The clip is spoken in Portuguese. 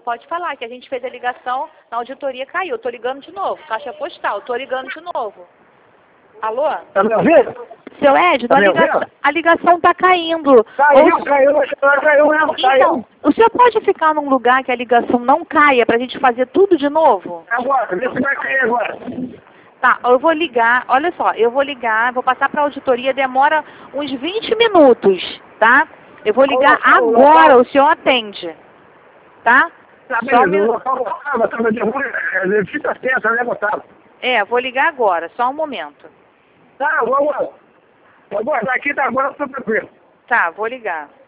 pode falar que a gente fez a ligação, na auditoria caiu. Tô ligando de novo, caixa postal, tô ligando de novo. Alô? Tá me ouvindo? Seu Edno, Tá me ouvindo? a ligação tá caindo. Caiu mesmo, Então, o senhor pode ficar num lugar que a ligação não caia pra gente fazer tudo de novo? Agora, vê se vai cair agora. Tá, eu vou ligar, olha só, eu vou ligar, vou passar pra auditoria, demora uns 20 minutos, tá? Eu vou ligar agora, o senhor atende, tá? Tá Só um beleza, o minuto. local tava de ruim, fica tensa, né, Gustavo? Vou ligar agora, só um momento. Tá, vou aguardar aqui, tá agora, tô tranquilo. Tá, vou ligar.